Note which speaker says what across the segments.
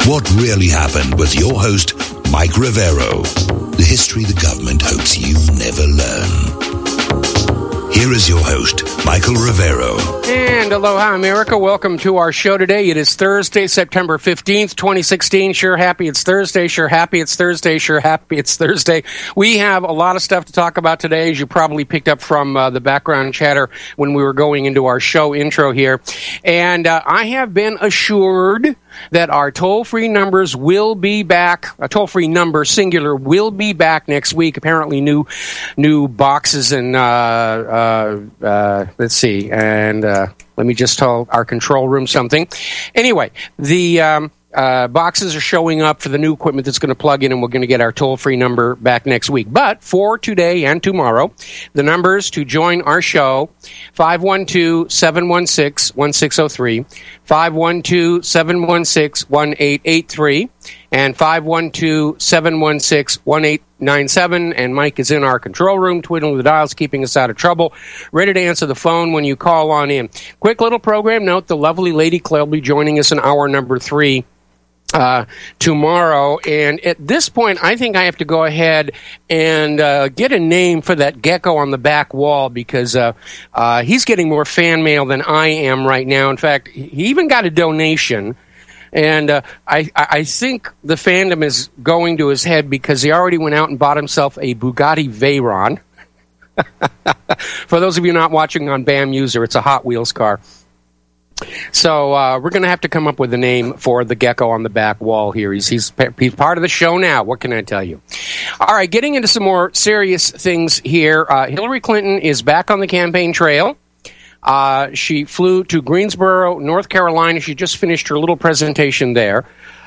Speaker 1: What really happened with your host, Mike Rivero. The history the government hopes you never learn. Here is your host, Michael Rivero.
Speaker 2: And aloha, America. Welcome to our show today. It is Thursday, September 15th, 2016. Sure happy it's Thursday. Sure happy it's Thursday. Sure happy it's Thursday. We have a lot of stuff to talk about today, as you probably picked up from the background chatter when we were going into our show intro here. And I have been assured that our toll-free numbers will be back. A toll-free number, singular, will be back next week. Apparently new boxes and, let's see, and let me just tell our control room something. Anyway, the boxes are showing up for the new equipment that's going to plug in, and we're going to get our toll-free number back next week. But for today and tomorrow, the numbers to join our show, 512-716-1603, 512-716-1883, and 512-716-1897. And Mike is in our control room, twiddling the dials, keeping us out of trouble, ready to answer the phone when you call on in. Quick little program note, the lovely Lady Clay will be joining us in hour number 3 tomorrow. And at this point, I think I have to go ahead and get a name for that gecko on the back wall, because he's getting more fan mail than I am right now. In fact, he even got a donation. And I think the fandom is going to his head, because he already went out and bought himself a Bugatti Veyron. For those of you not watching on BAM User, it's a Hot Wheels car. So we're going to have to come up with a name for the gecko on the back wall here. He's part of the show now. What can I tell you? All right, getting into some more serious things here. Hillary Clinton is back on the campaign trail. She flew to Greensboro, North Carolina. She just finished her little presentation there.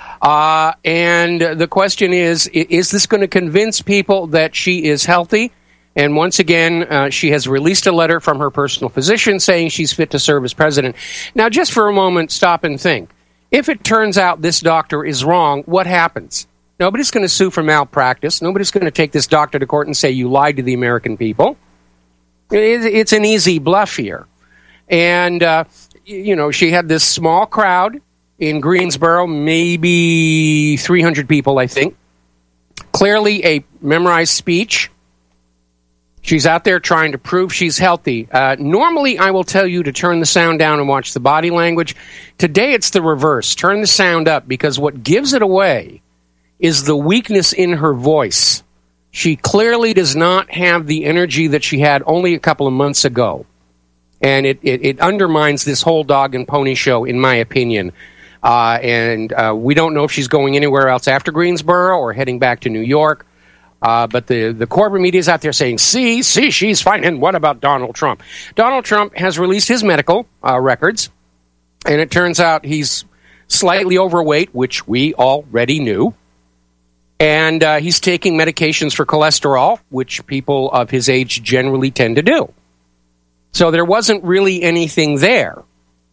Speaker 2: And the question is this going to convince people that she is healthy? And once again, she has released a letter from her personal physician saying she's fit to serve as president. Now, just for a moment, stop and think. If it turns out this doctor is wrong, what happens? Nobody's going to sue for malpractice. Nobody's going to take this doctor to court and say you lied to the American people. It's an easy bluff here. And, she had this small crowd in Greensboro, maybe 300 people, I think. Clearly a memorized speech. She's out there trying to prove she's healthy. Normally, I will tell you to turn the sound down and watch the body language. Today, it's the reverse. Turn the sound up, because what gives it away is the weakness in her voice. She clearly does not have the energy that she had only a couple of months ago. And it undermines this whole dog and pony show, in my opinion. And we don't know if she's going anywhere else after Greensboro or heading back to New York. But the corporate media is out there saying, see, she's fine. And what about Donald Trump? Donald Trump has released his medical records, and it turns out he's slightly overweight, which we already knew. And he's taking medications for cholesterol, which people of his age generally tend to do. So there wasn't really anything there.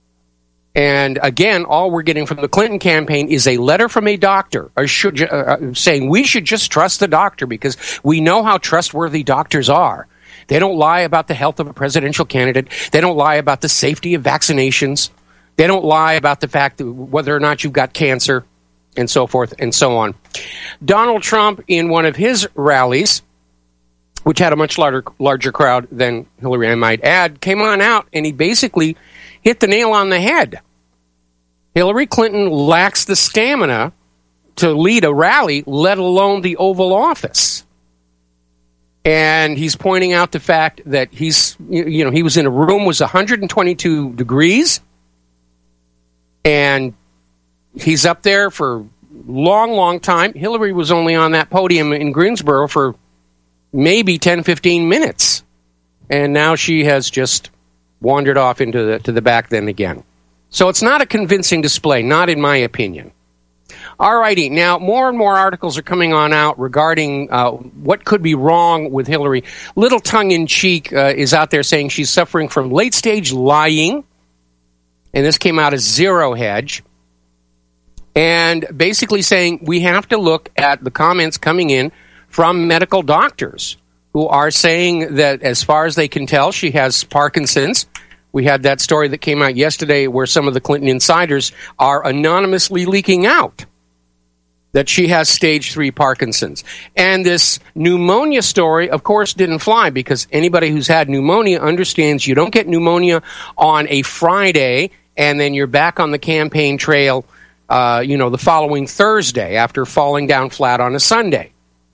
Speaker 2: And again, all we're getting from the Clinton campaign is a letter from a doctor saying we should just trust the doctor, because we know how trustworthy doctors are. They don't lie about the health of a presidential candidate. They don't lie about the safety of vaccinations. They don't lie about the fact that whether or not you've got cancer, and so forth and so on. Donald Trump, in one of his rallies, which had a much larger crowd than Hillary, I might add, came on out and he basically hit the nail on the head. Hillary Clinton lacks the stamina to lead a rally, let alone the Oval Office. And he's pointing out the fact that he was in a room, was 122 degrees, and he's up there for long time. Hillary was only on that podium in Greensboro for maybe 10, 15 minutes. And now she has just wandered off into the back then again. So it's not a convincing display, not in my opinion. All righty. Now, more and more articles are coming on out regarding what could be wrong with Hillary. Little tongue-in-cheek is out there saying she's suffering from late-stage lying. And this came out as Zero Hedge. And basically saying we have to look at the comments coming in from medical doctors who are saying that, as far as they can tell, she has Parkinson's. We had that story that came out yesterday where some of the Clinton insiders are anonymously leaking out that she has stage 3 Parkinson's. And this pneumonia story, of course, didn't fly because anybody who's had pneumonia understands you don't get pneumonia on a Friday and then you're back on the campaign trail, the following Thursday after falling down flat on a Sunday.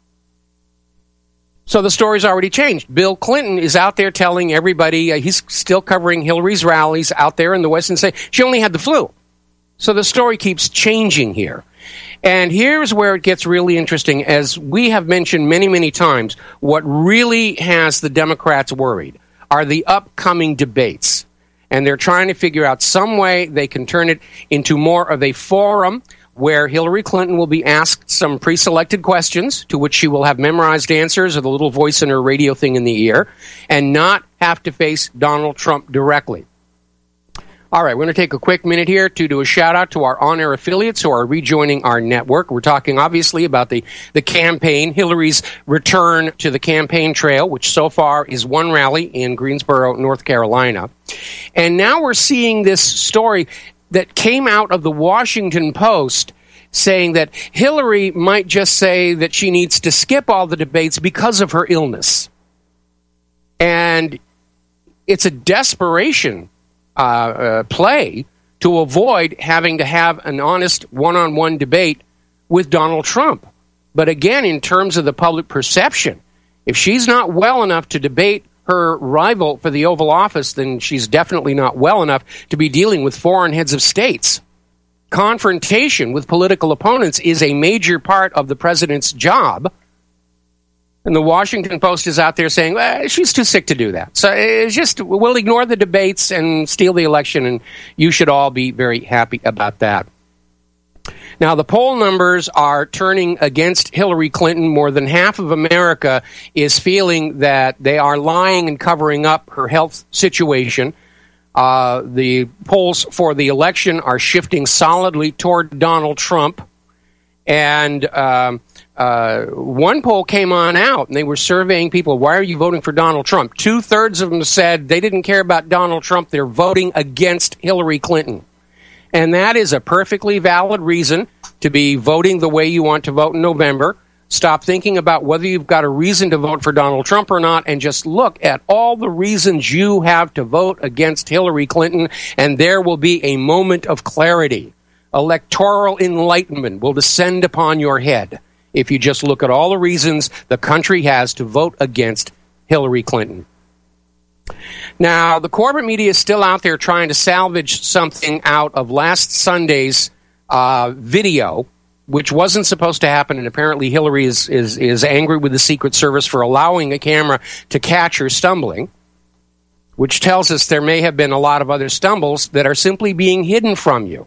Speaker 2: So the story's already changed. Bill Clinton is out there telling everybody, he's still covering Hillary's rallies out there in the West and saying she only had the flu. So the story keeps changing here. And here's where it gets really interesting. As we have mentioned many, many times, what really has the Democrats worried are the upcoming debates. And they're trying to figure out some way they can turn it into more of a forum where Hillary Clinton will be asked some pre-selected questions to which she will have memorized answers or the little voice in her radio thing in the ear and not have to face Donald Trump directly. All right, we're going to take a quick minute here to do a shout-out to our on-air affiliates who are rejoining our network. We're talking, obviously, about the campaign, Hillary's return to the campaign trail, which so far is one rally in Greensboro, North Carolina. And now we're seeing this story that came out of the Washington Post saying that Hillary might just say that she needs to skip all the debates because of her illness. And it's a desperation play to avoid having to have an honest one-on-one debate with Donald Trump. But again, in terms of the public perception, if she's not well enough to debate her rival for the Oval Office, then she's definitely not well enough to be dealing with foreign heads of states. Confrontation with political opponents is a major part of the president's job. And the Washington Post is out there saying, she's too sick to do that. So it's just, we'll ignore the debates and steal the election, and you should all be very happy about that. Now, the poll numbers are turning against Hillary Clinton. More than half of America is feeling that they are lying and covering up her health situation. The polls for the election are shifting solidly toward Donald Trump. And one poll came on out, and they were surveying people, why are you voting for Donald Trump? 2/3 of them said they didn't care about Donald Trump. They're voting against Hillary Clinton. And that is a perfectly valid reason to be voting the way you want to vote in November. Stop thinking about whether you've got a reason to vote for Donald Trump or not, and just look at all the reasons you have to vote against Hillary Clinton, and there will be a moment of clarity. Electoral enlightenment will descend upon your head if you just look at all the reasons the country has to vote against Hillary Clinton. Now, the corporate media is still out there trying to salvage something out of last Sunday's video, which wasn't supposed to happen, and apparently Hillary is angry with the Secret Service for allowing a camera to catch her stumbling, which tells us there may have been a lot of other stumbles that are simply being hidden from you.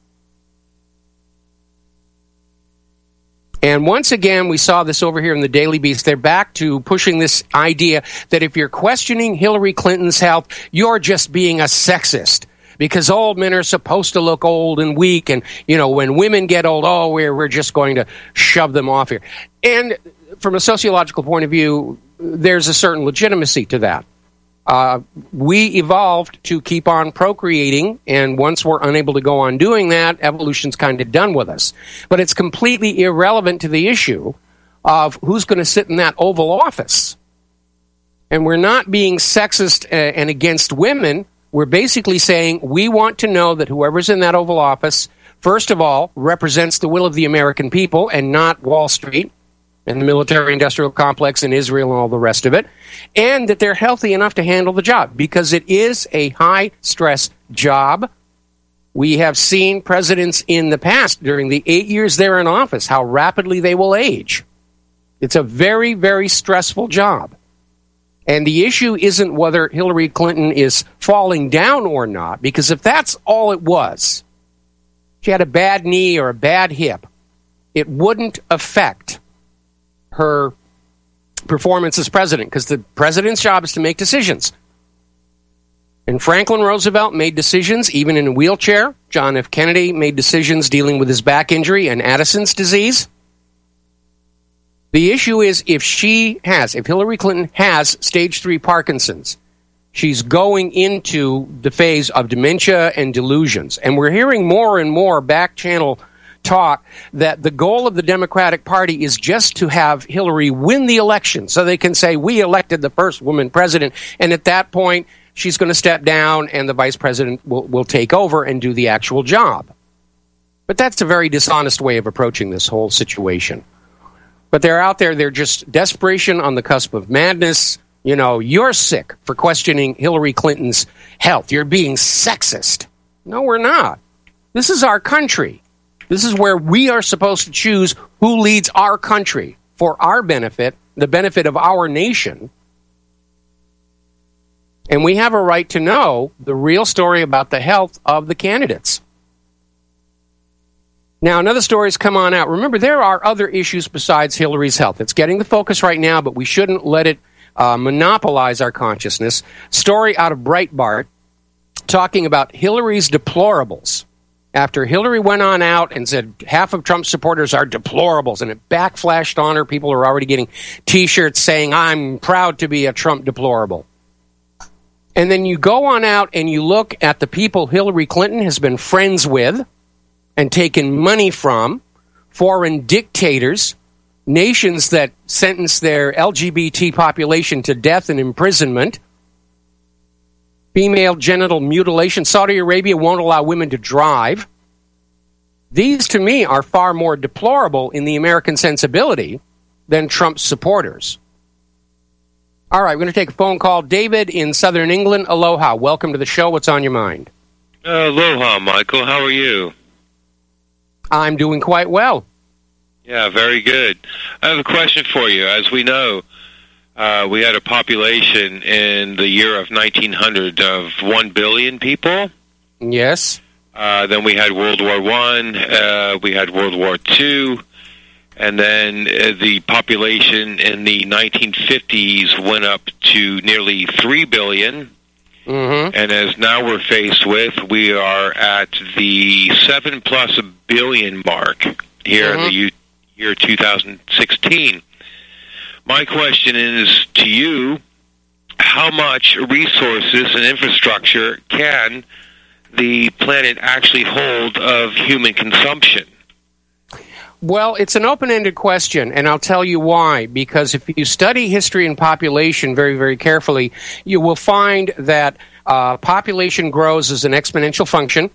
Speaker 2: And once again, we saw this over here in the Daily Beast. They're back to pushing this idea that if you're questioning Hillary Clinton's health, you're just being a sexist. Because old men are supposed to look old and weak. And, when women get old, we're just going to shove them off here. And from a sociological point of view, there's a certain legitimacy to that. We evolved to keep on procreating, and once we're unable to go on doing that, evolution's kind of done with us. But it's completely irrelevant to the issue of who's going to sit in that Oval Office. And we're not being sexist and against women. We're basically saying we want to know that whoever's in that Oval Office, first of all, represents the will of the American people and not Wall Street and the military-industrial complex in Israel and all the rest of it, and that they're healthy enough to handle the job, because it is a high-stress job. We have seen presidents in the past, during the 8 years they're in office, how rapidly they will age. It's a very, very stressful job. And the issue isn't whether Hillary Clinton is falling down or not, because if that's all it was, she had a bad knee or a bad hip, it wouldn't affect her performance as president, because the president's job is to make decisions. And Franklin Roosevelt made decisions even in a wheelchair. John F. Kennedy made decisions dealing with his back injury and Addison's disease. The issue is if Hillary Clinton has stage 3 Parkinson's, she's going into the phase of dementia and delusions. And we're hearing more and more back channel taught that the goal of the Democratic Party is just to have Hillary win the election so they can say, we elected the first woman president, and at that point, she's going to step down and the vice president will take over and do the actual job. But that's a very dishonest way of approaching this whole situation. But they're out there, they're just desperation on the cusp of madness. You know, you're sick for questioning Hillary Clinton's health. You're being sexist. No, we're not. This is our country. This is where we are supposed to choose who leads our country for our benefit, the benefit of our nation. And we have a right to know the real story about the health of the candidates. Now, another story has come on out. Remember, there are other issues besides Hillary's health. It's getting the focus right now, but we shouldn't let it monopolize our consciousness. Story out of Breitbart talking about Hillary's deplorables. After Hillary went on out and said half of Trump's supporters are deplorables, and it backflashed on her. People are already getting T-shirts saying, I'm proud to be a Trump deplorable. And then you go on out and you look at the people Hillary Clinton has been friends with and taken money from, foreign dictators, nations that sentence their LGBT population to death and imprisonment, female genital mutilation. Saudi Arabia won't allow women to drive. These, to me, are far more deplorable in the American sensibility than Trump's supporters. All right, we're going to take a phone call. David in southern England, aloha. Welcome to the show. What's on your mind?
Speaker 3: Aloha, Michael. How are you?
Speaker 2: I'm doing quite well.
Speaker 3: Yeah, very good. I have a question for you. As we know, we had a population in the year of 1900 of 1 billion people.
Speaker 2: Yes.
Speaker 3: Then we had World War I, we had World War II, and then the population in the 1950s went up to nearly 3 billion. Mm-hmm. And as now we're faced with, we are at the 7+ billion mark here in the year 2016. My question is to you, how much resources and infrastructure can the planet actually hold of human consumption?
Speaker 2: Well, it's an open-ended question, and I'll tell you why. Because if you study history and population very, very carefully, you will find that population grows as an exponential function,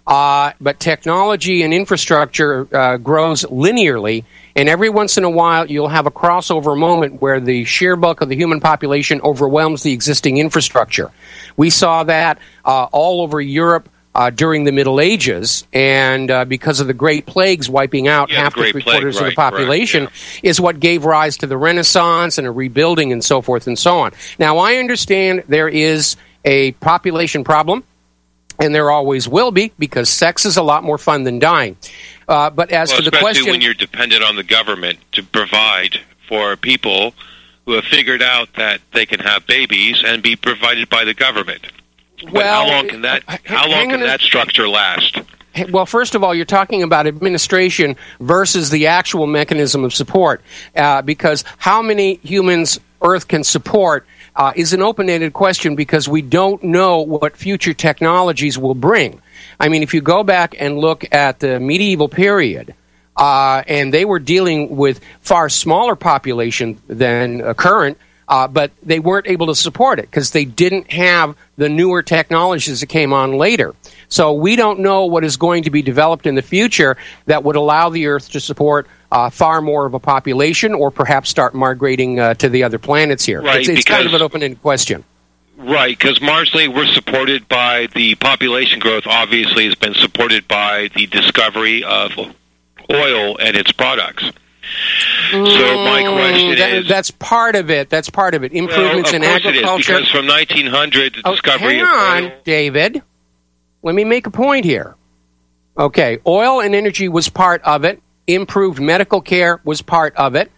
Speaker 2: but technology and infrastructure grows linearly, and every once in a while you'll have a crossover moment where the sheer bulk of the human population overwhelms the existing infrastructure. We saw that all over Europe during the Middle Ages, and because of the Great Plagues wiping out half to three-quarters of the population, is what gave rise to the Renaissance and a rebuilding and so forth and so on. Now, I understand there is a population problem, and there always will be, because sex is a lot more fun than dying. But as to the question,
Speaker 3: especially when you're dependent on the government to provide for people who have figured out that they can have babies and be provided by the government. Well, how long can that structure last?
Speaker 2: Well, first of all, you're talking about administration versus the actual mechanism of support, because how many humans Earth can support is an open-ended question, because we don't know what future technologies will bring. I mean, if you go back and look at the medieval period, and they were dealing with far smaller population than current, but they weren't able to support it because they didn't have the newer technologies that came on later. So we don't know what is going to be developed in the future that would allow the Earth to support far more of a population, or perhaps start migrating to the other planets here.
Speaker 3: Right,
Speaker 2: it's kind of an open-ended question.
Speaker 3: Right, because largely we're supported by the population growth. Obviously, has been supported by the discovery of oil and its products. So my question is...
Speaker 2: That's part of it. That's part of it. Improvements in agriculture.
Speaker 3: It is, because from 1900, the discovery
Speaker 2: of oil... Hang on, David. Let me make a point here. Okay, oil and energy was part of it. Improved medical care was part of it.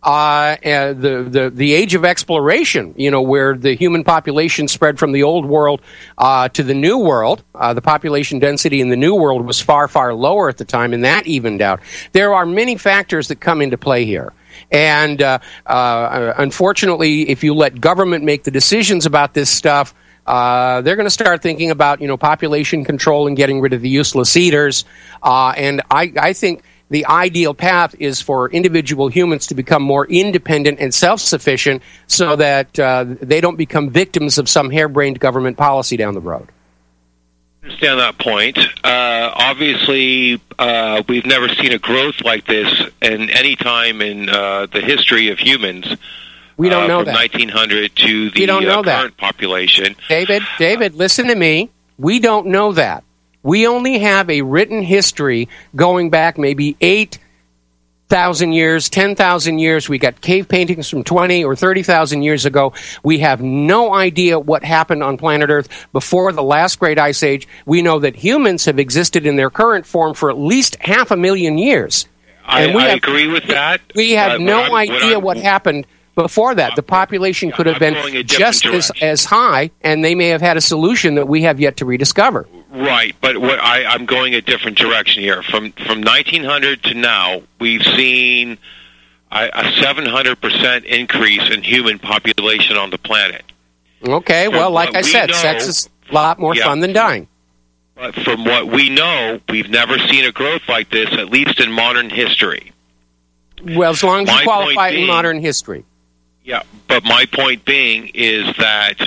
Speaker 2: The age of exploration, where the human population spread from the old world to the new world. The population density in the new world was far, far lower at the time, and that evened out. There are many factors that come into play here. And unfortunately, if you let government make the decisions about this stuff, they're going to start thinking about, population control and getting rid of the useless eaters. And I think the ideal path is for individual humans to become more independent and self-sufficient so that they don't become victims of some harebrained government policy down the road.
Speaker 3: I understand that point. Obviously, we've never seen a growth like this in any time in the history of humans.
Speaker 2: We don't know
Speaker 3: from
Speaker 2: that.
Speaker 3: 1900 to the current population.
Speaker 2: David, listen to me. We don't know that. We only have a written history going back maybe 8,000 years, 10,000 years. We got cave paintings from 20 or 30,000 years ago. We have no idea what happened on planet Earth before the last great ice age. We know that humans have existed in their current form for at least 500,000 years.
Speaker 3: I agree with that.
Speaker 2: We have no idea what happened before that. The population could have been just as high, and they may have had a solution that we have yet to rediscover.
Speaker 3: Right, but I'm going a different direction here. From 1900 to now, we've seen a 700% increase in human population on the planet.
Speaker 2: Okay, well, like I said, sex is a lot more fun than dying.
Speaker 3: But from what we know, we've never seen a growth like this, at least in modern history.
Speaker 2: Well, as long as you qualify in modern history.
Speaker 3: Yeah, but my point being is that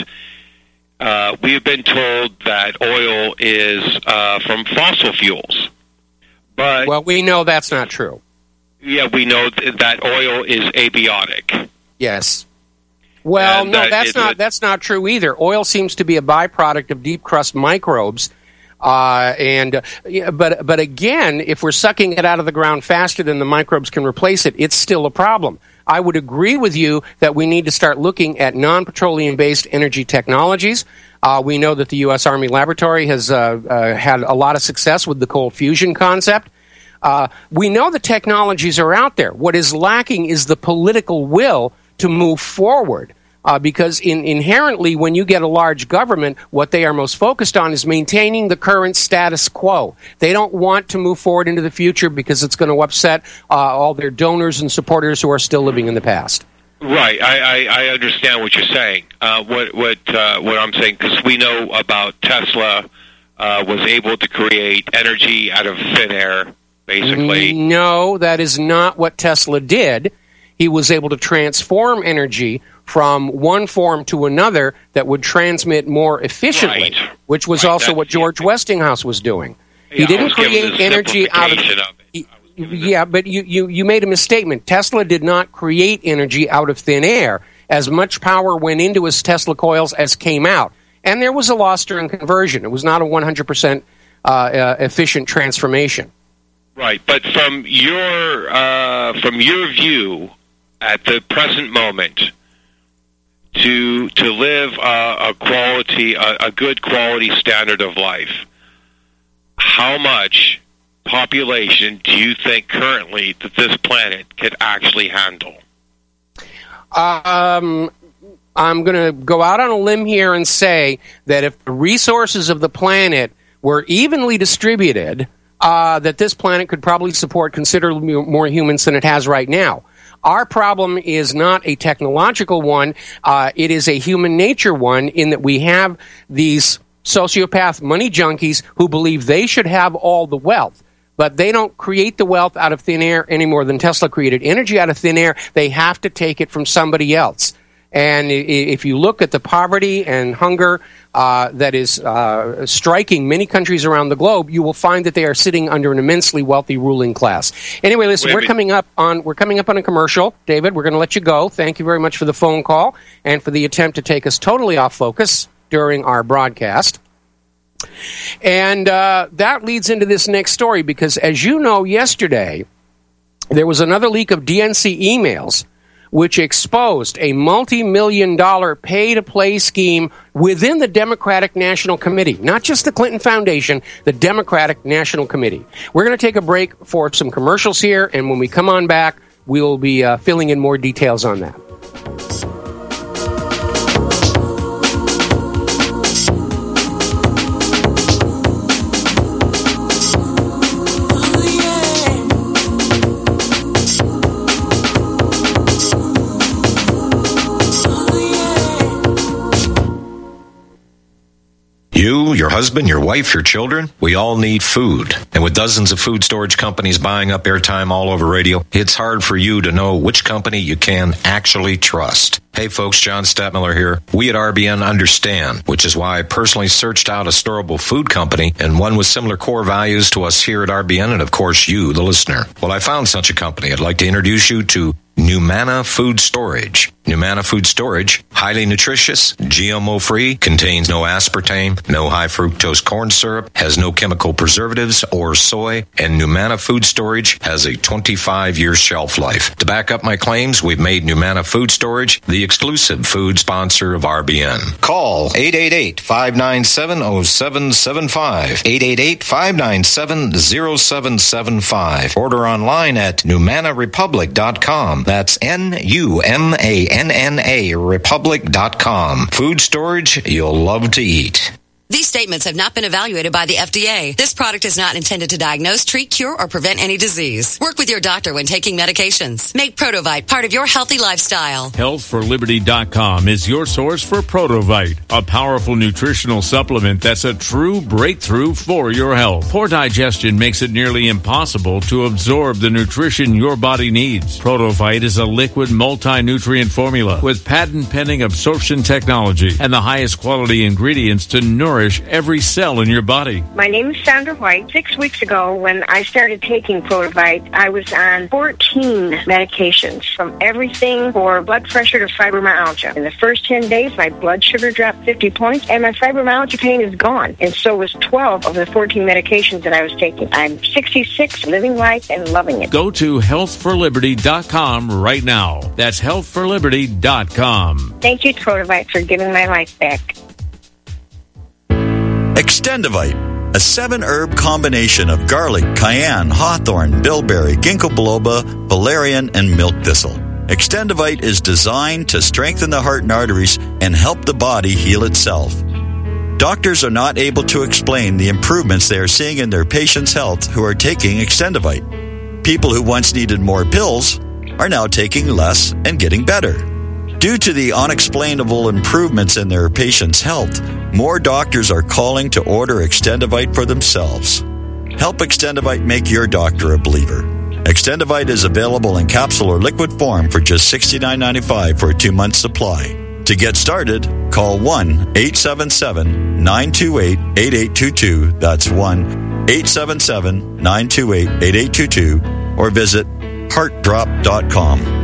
Speaker 3: we have been told that oil is from fossil fuels. But
Speaker 2: well, we know that's not true.
Speaker 3: Yeah, we know that oil is abiotic.
Speaker 2: Yes. Well, and no, that's not true either. Oil seems to be a byproduct of deep crust microbes. But again, if we're sucking it out of the ground faster than the microbes can replace it, it's still a problem. I would agree with you that we need to start looking at non-petroleum-based energy technologies. We know that the U.S. Army Laboratory has had a lot of success with the cold fusion concept. We know the technologies are out there. What is lacking is the political will to move forward. Because inherently, when you get a large government, what they are most focused on is maintaining the current status quo. They don't want to move forward into the future because it's going to upset all their donors and supporters who are still living in the past.
Speaker 3: Right, I understand what you're saying. What I'm saying, because we know about Tesla was able to create energy out of thin air, basically.
Speaker 2: No, that is not what Tesla did. He was able to transform energy from one form to another that would transmit more efficiently, which was also what George Westinghouse was doing. He didn't create energy out of it. Yeah, but you made a misstatement. Tesla did not create energy out of thin air. As much power went into his Tesla coils as came out. And there was a loss during conversion. It was not a 100% efficient transformation.
Speaker 3: Right, but from your view at the present moment, to live a good quality standard of life, how much population do you think currently that this planet could actually handle? I'm
Speaker 2: going to go out on a limb here and say that if the resources of the planet were evenly distributed, that this planet could probably support considerably more humans than it has right now. Our problem is not a technological one. It is a human nature one, in that we have these sociopath money junkies who believe they should have all the wealth. But they don't create the wealth out of thin air any more than Tesla created energy out of thin air. They have to take it from somebody else. And if you look at the poverty and hunger that is striking many countries around the globe, you will find that they are sitting under an immensely wealthy ruling class. Anyway, listen, we're coming up on a commercial. David, we're going to let you go. Thank you very much for the phone call and for the attempt to take us totally off focus during our broadcast. And that leads into this next story, because as you know, yesterday there was another leak of DNC emails which exposed a multi-million-dollar pay-to-play scheme within the Democratic National Committee. Not just the Clinton Foundation, the Democratic National Committee. We're going to take a break for some commercials here, and when we come on back, we will be filling in more details on that.
Speaker 4: You, your husband, your wife, your children, we all need food. And with dozens of food storage companies buying up airtime all over radio, it's hard for you to know which company you can actually trust. Hey folks, John Stadtmiller here. We at RBN understand, which is why I personally searched out a storable food company and one with similar core values to us here at RBN and of course you, the listener. Well, I found such a company. I'd like to introduce you to Numana Food Storage. Numana Food Storage, highly nutritious, GMO-free, contains no aspartame, no high-fructose corn syrup, has no chemical preservatives or soy, and Numana Food Storage has a 25-year shelf life. To back up my claims, we've made Numana Food Storage the exclusive food sponsor of RBN. Call 888-597-0775, 888-597-0775. Order online at NumanaRepublic.com. That's NUMANNA Republic.com. Food storage you'll love to eat.
Speaker 5: These statements have not been evaluated by the FDA. This product is not intended to diagnose, treat, cure, or prevent any disease. Work with your doctor when taking medications. Make Protovite part of your healthy lifestyle.
Speaker 6: HealthForLiberty.com is your source for Protovite, a powerful nutritional supplement that's a true breakthrough for your health. Poor digestion makes it nearly impossible to absorb the nutrition your body needs. Protovite is a liquid multi-nutrient formula with patent-pending absorption technology and the highest quality ingredients to nourish every cell in your body.
Speaker 7: My name is Sandra White. 6 weeks ago, when I started taking Protovite, I was on 14 medications, from everything for blood pressure to fibromyalgia. In the first 10 days, my blood sugar dropped 50 points, and my fibromyalgia pain is gone. And so was 12 of the 14 medications that I was taking. I'm 66, living life and loving it.
Speaker 6: Go to HealthForLiberty.com right now. That's HealthForLiberty.com.
Speaker 7: Thank you, Protovite, for giving my life back.
Speaker 8: Extendivite, a 7-herb combination of garlic, cayenne, hawthorn, bilberry, ginkgo biloba, valerian, and milk thistle. Extendivite is designed to strengthen the heart and arteries and help the body heal itself. Doctors are not able to explain the improvements they are seeing in their patients' health who are taking Extendivite. People who once needed more pills are now taking less and getting better. Due to the unexplainable improvements in their patients' health, more doctors are calling to order Extendivite for themselves. Help Extendivite make your doctor a believer. Extendivite is available in capsule or liquid form for just $69.95 for a 2-month supply. To get started, call 1-877-928-8822. That's 1-877-928-8822. Or visit heartdrop.com.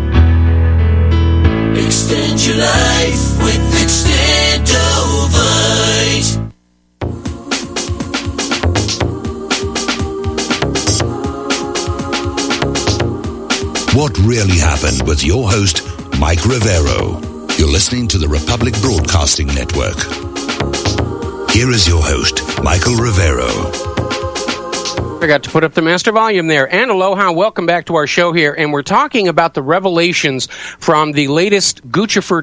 Speaker 9: Extend your life with Extendovite.
Speaker 1: What really happened with your host, Mike Rivero. You're listening to the Republic Broadcasting Network. Here is your host, Michael Rivero.
Speaker 2: Forgot to put up the master volume there. And aloha, welcome back to our show here. And we're talking about the revelations from the latest Guccifer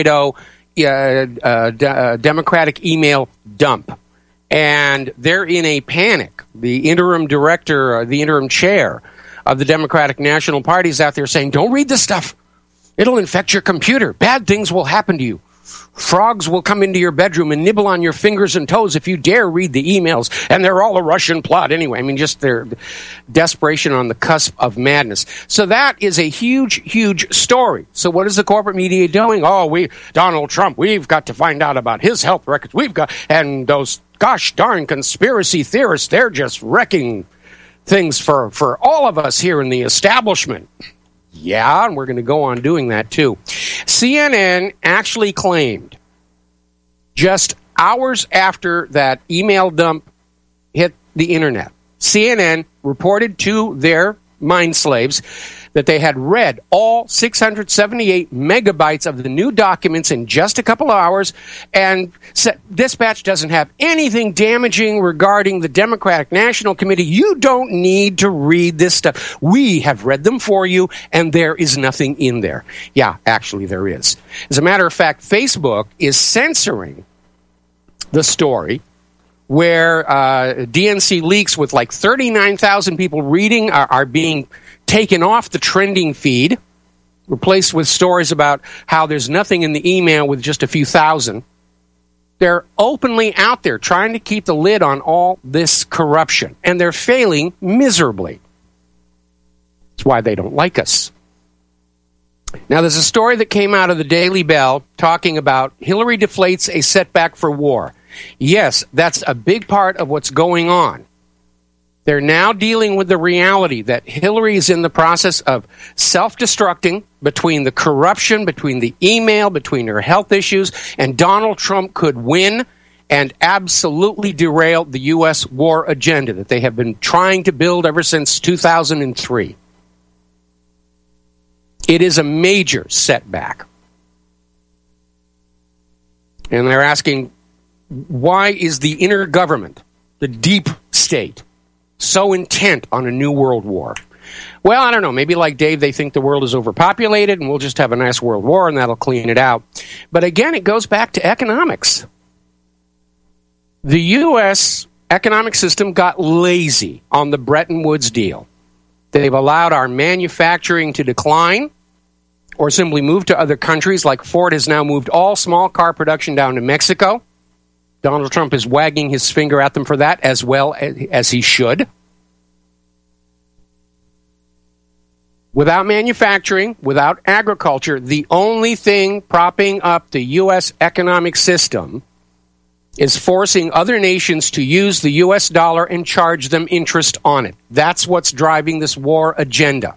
Speaker 2: 2.0 Democratic email dump. And they're in a panic. The interim director, the interim chair of the Democratic National Party is out there saying, don't read this stuff. It'll infect your computer. Bad things will happen to you. Frogs will come into your bedroom and nibble on your fingers and toes if you dare read the emails. And they're all a Russian plot anyway. I mean, just their desperation on the cusp of madness. So that is a huge, huge story. So what is the corporate media doing? Oh, Donald Trump, we've got to find out about his health records. And those gosh darn conspiracy theorists, they're just wrecking things for all of us here in the establishment. Yeah, and we're going to go on doing that too. CNN actually claimed just hours after that email dump hit the internet, CNN reported to their mind slaves that they had read all 678 megabytes of the new documents in just a couple of hours, and said, Dispatch doesn't have anything damaging regarding the Democratic National Committee. You don't need to read this stuff. We have read them for you, and there is nothing in there. Yeah, actually there is. As a matter of fact, Facebook is censoring the story where DNC leaks with like 39,000 people reading are being taken off the trending feed, replaced with stories about how there's nothing in the email with just a few thousand. They're openly out there trying to keep the lid on all this corruption, and they're failing miserably. That's why they don't like us. Now, there's a story that came out of the Daily Bell talking about Hillary deflates a setback for war. Yes, that's a big part of what's going on. They're now dealing with the reality that Hillary is in the process of self-destructing between the corruption, between the email, between her health issues, and Donald Trump could win and absolutely derail the U.S. war agenda that they have been trying to build ever since 2003. It is a major setback. And they're asking, why is the inner government, the deep state, so intent on a new world war? Well, I don't know. Maybe like Dave, they think the world is overpopulated and we'll just have a nice world war and that'll clean it out. But again, it goes back to economics. The U.S. economic system got lazy on the Bretton Woods deal. They've allowed our manufacturing to decline or simply move to other countries, like Ford has now moved all small car production down to Mexico. Donald Trump is wagging his finger at them for that, as well as he should. Without manufacturing, without agriculture, the only thing propping up the U.S. economic system is forcing other nations to use the U.S. dollar and charge them interest on it. That's what's driving this war agenda.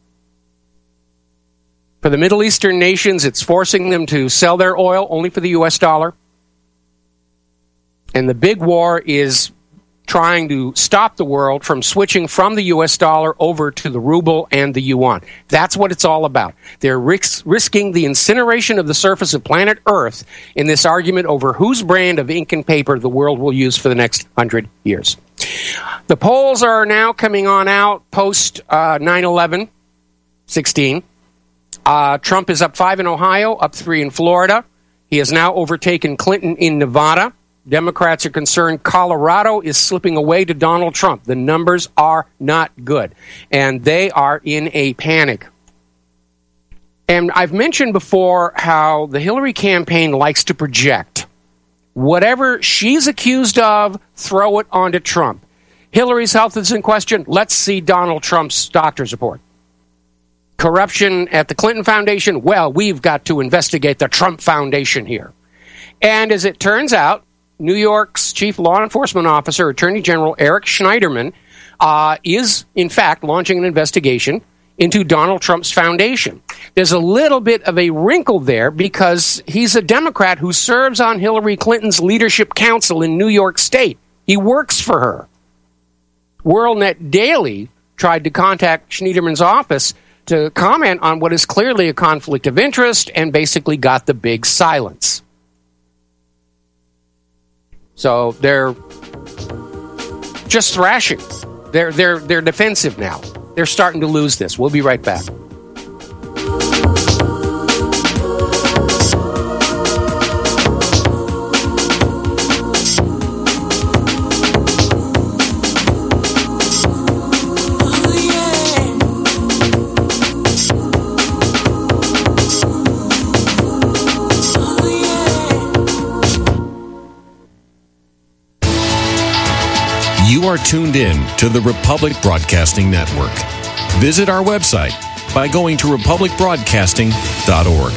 Speaker 2: For the Middle Eastern nations, it's forcing them to sell their oil only for the U.S. dollar. And the big war is trying to stop the world from switching from the U.S. dollar over to the ruble and the yuan. That's what it's all about. They're risking the incineration of the surface of planet Earth in this argument over whose brand of ink and paper the world will use for the next 100 years. The polls are now coming on out post 9/11-16. Trump is up 5 in Ohio, up 3 in Florida. He has now overtaken Clinton in Nevada. Democrats are concerned Colorado is slipping away to Donald Trump. The numbers are not good, and they are in a panic. And I've mentioned before how the Hillary campaign likes to project. Whatever she's accused of, throw it onto Trump. Hillary's health is in question. Let's see Donald Trump's doctor's report. Corruption at the Clinton Foundation. Well, we've got to investigate the Trump Foundation here. And as it turns out, New York's chief law enforcement officer, Attorney General Eric Schneiderman, is, in fact, launching an investigation into Donald Trump's foundation. There's a little bit of a wrinkle there because he's a Democrat who serves on Hillary Clinton's leadership council in New York State. He works for her. WorldNet Daily tried to contact Schneiderman's office to comment on what is clearly a conflict of interest and basically got the big silence. So they're just thrashing. They're defensive now. They're starting to lose this. We'll be right back.
Speaker 10: You are tuned in to the Republic Broadcasting Network. Visit our website by going to republicbroadcasting.org.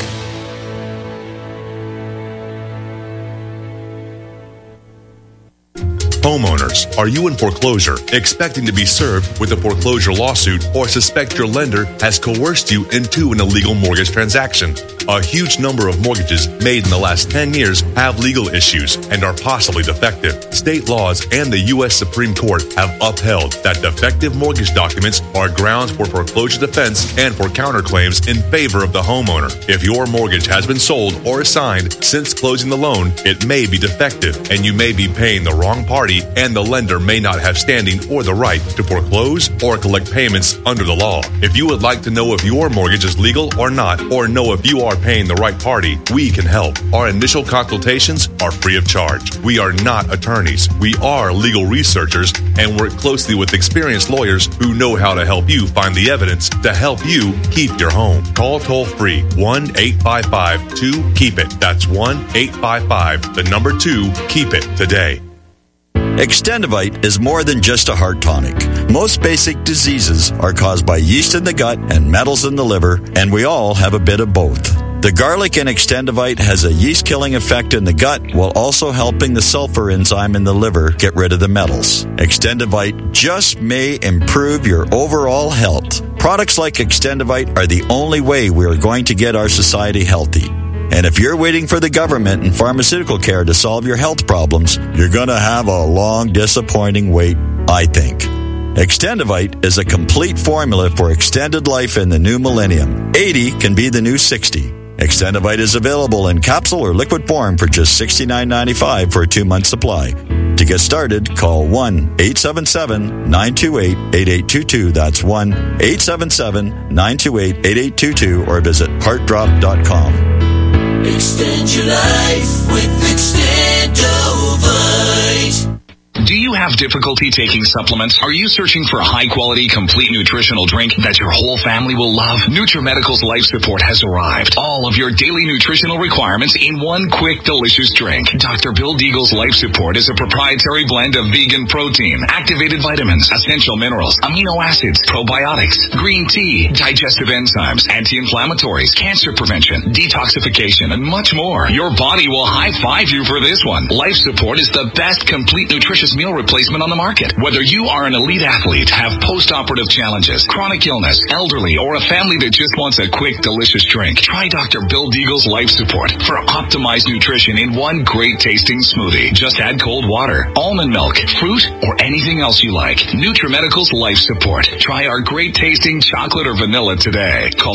Speaker 11: Homeowners, are you in foreclosure, expecting to be served with a foreclosure lawsuit, or suspect your lender has coerced you into an illegal mortgage transaction? A huge number of mortgages made in the last 10 years have legal issues and are possibly defective. State laws and the U.S. Supreme Court have upheld that defective mortgage documents are grounds for foreclosure defense and for counterclaims in favor of the homeowner. If your mortgage has been sold or assigned since closing the loan, it may be defective and you may be paying the wrong party, and the lender may not have standing or the right to foreclose or collect payments under the law. If you would like to know if your mortgage is legal or not, or know if you are paying the right party, we can help. Our initial consultations are free of charge. We are not attorneys. We are legal researchers and work closely with experienced lawyers who know how to help you find the evidence to help you keep your home. Call toll-free 1-855-2-KEEP-IT. That's 1-855-2-KEEP-IT today.
Speaker 8: Extendivite is more than just a heart tonic. Most basic diseases are caused by yeast in the gut and metals in the liver, and we all have a bit of both. The garlic in Extendivite has a yeast-killing effect in the gut while also helping the sulfur enzyme in the liver get rid of the metals. Extendivite just may improve your overall health. Products like Extendivite are the only way we are going to get our society healthy. And if you're waiting for the government and pharmaceutical care to solve your health problems, you're going to have a long, disappointing wait, I think. Extendivite is a complete formula for extended life in the new millennium. 80 can be the new 60. Extendivite is available in capsule or liquid form for just $69.95 for a 2-month supply. To get started, call 1-877-928-8822. That's 1-877-928-8822 or visit heartdrop.com.
Speaker 9: Extend your life with Extendovite.
Speaker 12: Do you have difficulty taking supplements? Are you searching for a high-quality, complete nutritional drink that your whole family will love? NutriMedical's Life Support has arrived. All of your daily nutritional requirements in one quick, delicious drink. Dr. Bill Deagle's Life Support is a proprietary blend of vegan protein, activated vitamins, essential minerals, amino acids, probiotics, green tea, digestive enzymes, anti-inflammatories, cancer prevention, detoxification, and much more. Your body will high-five you for this one. Life Support is the best complete nutritious meal replacement on the market. Whether you are an elite athlete, have post-operative challenges, chronic illness, elderly, or a family that just wants a quick, delicious drink, try Dr. Bill Deagle's Life Support for optimized nutrition in one great tasting smoothie. Just add cold water, almond milk, fruit, or anything else you like. NutriMedical's Life Support. Try our great tasting chocolate or vanilla today. Call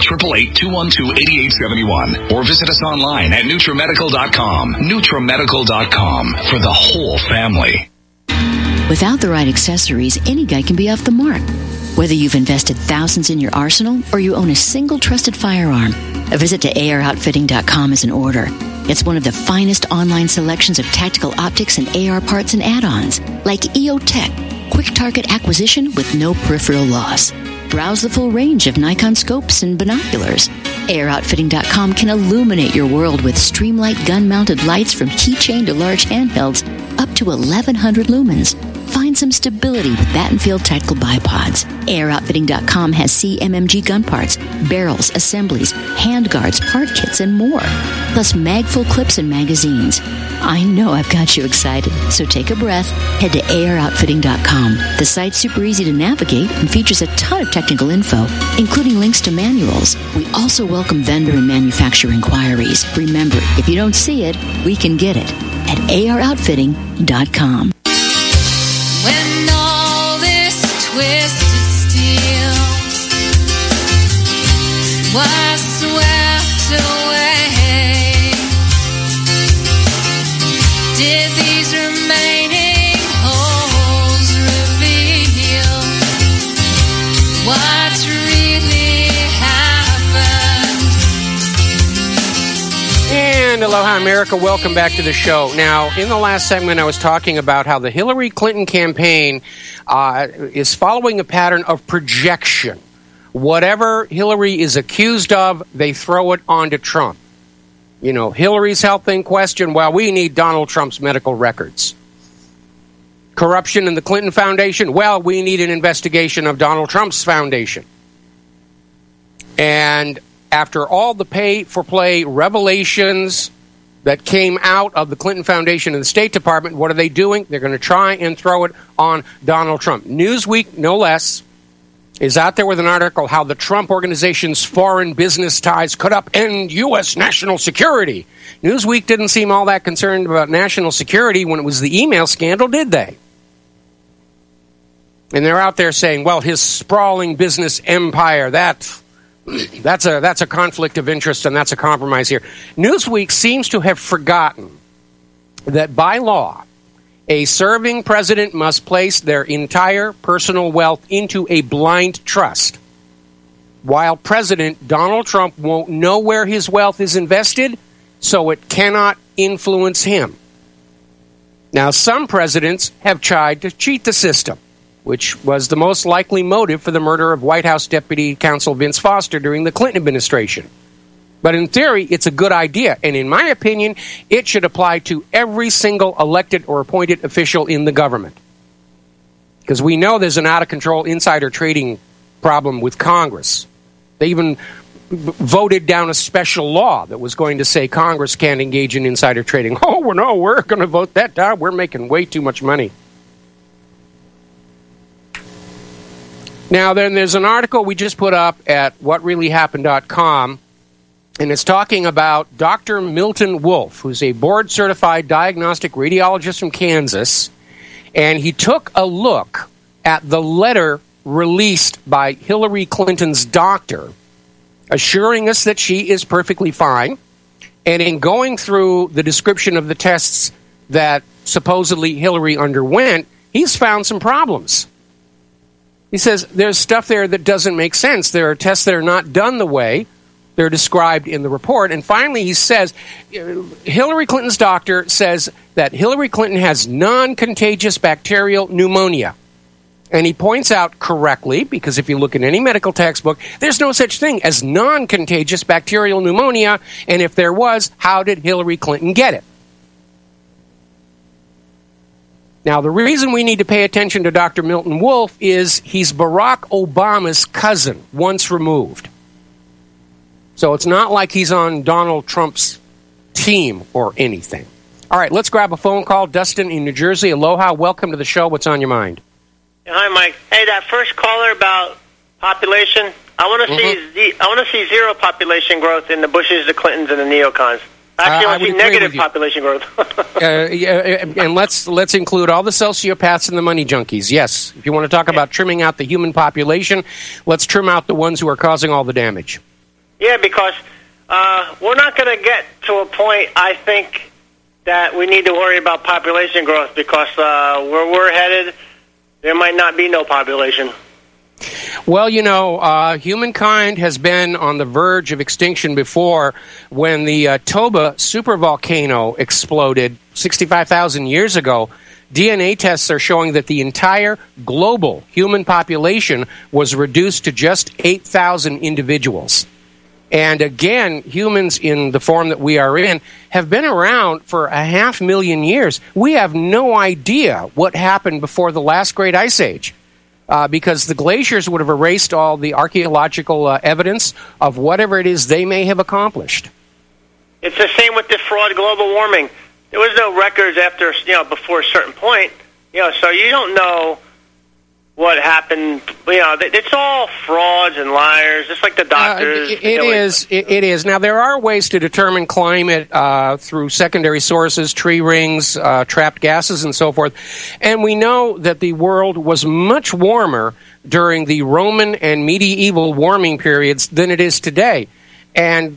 Speaker 12: 888-212-8871 or visit us online at NutriMedical.com. NutriMedical.com for the whole family.
Speaker 13: Without the right accessories, any guy can be off the mark. Whether you've invested thousands in your arsenal or you own a single trusted firearm, a visit to AROutfitting.com is in order. It's one of the finest online selections of tactical optics and AR parts and add-ons, like EOTech, quick target acquisition with no peripheral loss. Browse the full range of Nikon scopes and binoculars. AROutfitting.com can illuminate your world with Streamlight gun-mounted lights from keychain to large handhelds up to 1,100 lumens. Find some stability with Battenfield Tactical Bipods. AROutfitting.com has CMMG gun parts, barrels, assemblies, handguards, part kits, and more. Plus mag-full clips and magazines. I know I've got you excited, so take a breath. Head to AROutfitting.com. The site's super easy to navigate and features a ton of technical info, including links to manuals. We also welcome vendor and manufacturer inquiries. Remember, if you don't see it, we can get it at AROutfitting.com.
Speaker 14: When all this twisted steel was swept away, did these remaining holes reveal what's really happened?
Speaker 2: And aloha, America. Welcome back to the show. Now, in the last segment, I was talking about how the Hillary Clinton campaign is following a pattern of projection. Whatever Hillary is accused of, they throw it onto Trump. You know, Hillary's health in question, well, we need Donald Trump's medical records. Corruption in the Clinton Foundation, well, we need an investigation of Donald Trump's foundation. And after all the pay-for-play revelations that came out of the Clinton Foundation and the State Department, what are they doing? They're going to try and throw it on Donald Trump. Newsweek, no less, is out there with an article how the Trump organization's foreign business ties could upend U.S. national security. Newsweek didn't seem all that concerned about national security when it was the email scandal, did they? And they're out there saying, well, his sprawling business empire, that's a conflict of interest, and that's a compromise here. Newsweek seems to have forgotten that by law, a serving president must place their entire personal wealth into a blind trust. while president, Donald Trump won't know where his wealth is invested, so it cannot influence him. Now, some presidents have tried to cheat the system, which was the most likely motive for the murder of White House Deputy Counsel Vince Foster during the Clinton administration. But in theory, it's a good idea, and in my opinion, it should apply to every single elected or appointed official in the government. Because we know there's an out-of-control insider trading problem with Congress. They even voted down a special law that was going to say Congress can't engage in insider trading. Oh, well, no, we're going to vote that down. We're making way too much money. Now, then there's an article we just put up at whatreallyhappened.com, and it's talking about Dr. Milton Wolfe, who's a board-certified diagnostic radiologist from Kansas, and he took a look at the letter released by Hillary Clinton's doctor, assuring us that she is perfectly fine, and in going through the description of the tests that supposedly Hillary underwent, he's found some problems. He says there's stuff there that doesn't make sense. There are tests that are not done the way they're described in the report. And finally, he says, Hillary Clinton's doctor says that Hillary Clinton has non-contagious bacterial pneumonia. And he points out correctly, because if you look in any medical textbook, there's no such thing as non-contagious bacterial pneumonia. And if there was, how did Hillary Clinton get it? Now, the reason we need to pay attention to Dr. Milton Wolfe is he's Barack Obama's cousin, once removed. So it's not like he's on Donald Trump's team or anything. All right, let's grab a phone call. Dustin in New Jersey. Aloha. Welcome to the show. What's on your mind?
Speaker 15: Hi, Mike. Hey, that first caller about population, I want to see zero population growth in the Bushes, the Clintons, and the neocons. Actually, I want to see negative population growth.
Speaker 2: And let's include all the sociopaths and the money junkies. Yes, if you want to talk about trimming out the human population, let's trim out the ones who are causing all the damage.
Speaker 15: Yeah, because we're not going to get to a point, I think, that we need to worry about population growth because where we're headed, there might not be no population.
Speaker 2: Well, you know, humankind has been on the verge of extinction before when the Toba supervolcano exploded 65,000 years ago. DNA tests are showing that the entire global human population was reduced to just 8,000 individuals. And again, humans in the form that we are in have been around for 500,000 years. We have no idea what happened before the last great ice age. Because the glaciers would have erased all the archaeological evidence of whatever it is they may have accomplished.
Speaker 15: It's the same with the fraud global warming. There was no records after, before a certain point, so you don't know what happened. It's all frauds and liars, just like the doctors.
Speaker 2: It is. Now, there are ways to determine climate through secondary sources, tree rings, trapped gases, and so forth. And we know that the world was much warmer during the Roman and medieval warming periods than it is today. And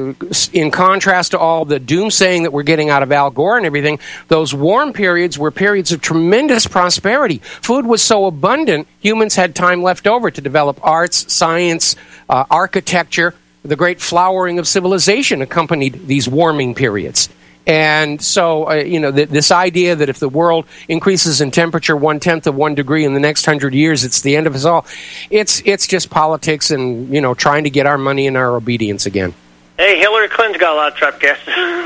Speaker 2: in contrast to all the doomsaying that we're getting out of Al Gore and everything, those warm periods were periods of tremendous prosperity. Food was so abundant, humans had time left over to develop arts, science, architecture. The great flowering of civilization accompanied these warming periods. And so, this idea that if the world increases in temperature 1/10 of 1 degree in the next 100 years, it's the end of us all. It's just politics and, trying to get our money and our obedience again.
Speaker 15: Hey, Hillary Clinton's got a lot of trapped gas.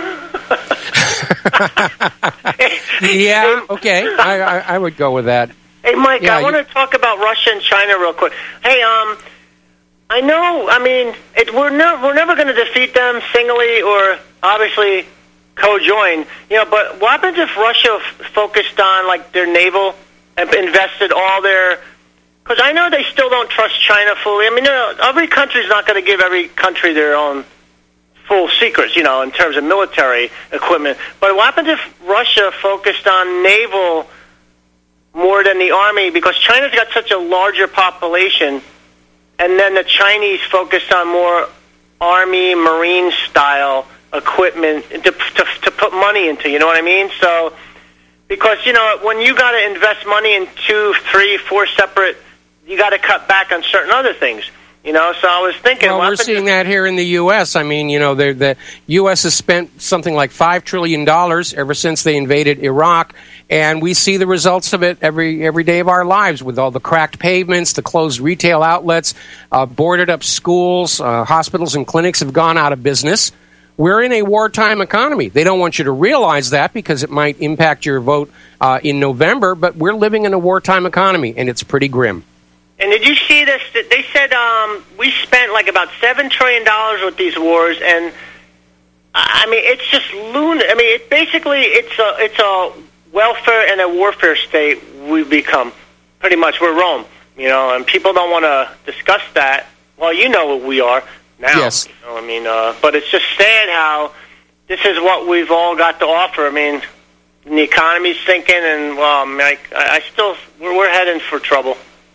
Speaker 2: Yeah, okay. I would go with that.
Speaker 15: Hey, Mike, I want to talk about Russia and China real quick. Hey, I know, we're never going to defeat them singly or obviously co-join, but what happens if Russia focused on, their naval and invested all their... Because I know they still don't trust China fully. Every country's not going to give every country their own full secrets, in terms of military equipment. But what happens if Russia focused on naval more than the army? Because China's got such a larger population, and then the Chinese focused on more army, marine-style equipment to put money into, you know what I mean? So, because, when you got to invest money in 2, 3, 4 separate, you got to cut back on certain other things. You know, so I was thinking...
Speaker 2: Well, we're seeing that here in the U.S. I mean, you know, the U.S. has spent something like $5 trillion ever since they invaded Iraq, and we see the results of it every day of our lives with all the cracked pavements, the closed retail outlets, boarded up schools, hospitals and clinics have gone out of business. We're in a wartime economy. They don't want you to realize that because it might impact your vote in November, but we're living in a wartime economy, and it's pretty grim.
Speaker 15: And did you see this? They said we spent like about $7 trillion with these wars, and I mean it's just lunatic. I mean, it's a welfare and a warfare state we've become. Pretty much, we're Rome, you know, and people don't want to discuss that. Well, you know what we are now.
Speaker 2: Yes.
Speaker 15: You know, I mean, but it's just sad how this is what we've all got to offer. I mean, the economy's sinking, and well, I still we're heading for trouble.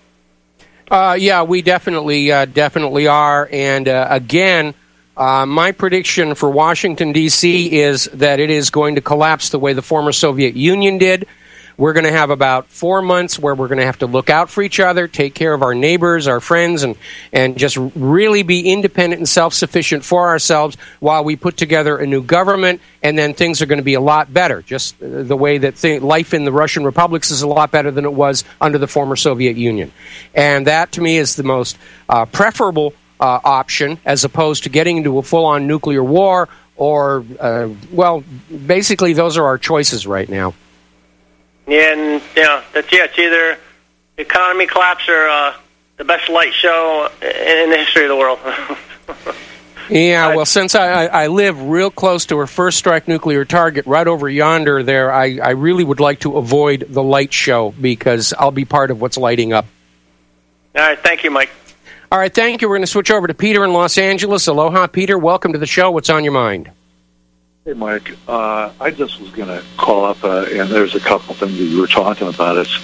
Speaker 2: Yeah, we definitely are. And again, my prediction for Washington, D.C. is that it is going to collapse the way the former Soviet Union did. We're going to have about 4 months where we're going to have to look out for each other, take care of our neighbors, our friends, and just really be independent and self-sufficient for ourselves while we put together a new government, and then things are going to be a lot better. Just the way that life in the Russian republics is a lot better than it was under the former Soviet Union. And that, to me, is the most preferable option as opposed to getting into a full-on nuclear war or, well, basically those are our choices right now.
Speaker 15: Yeah, and it's either the economy collapse or the best light show in the history of the world.
Speaker 2: Yeah, well, since I live real close to a first strike nuclear target right over yonder there, I really would like to avoid the light show because I'll be part of what's lighting up.
Speaker 15: All right, thank you, Mike.
Speaker 2: All right, thank you. We're going to switch over to Peter in Los Angeles. Aloha, Peter. Welcome to the show. What's on your mind?
Speaker 16: Hey, Mike. I just was going to call up, and there's a couple things that you were talking about. It's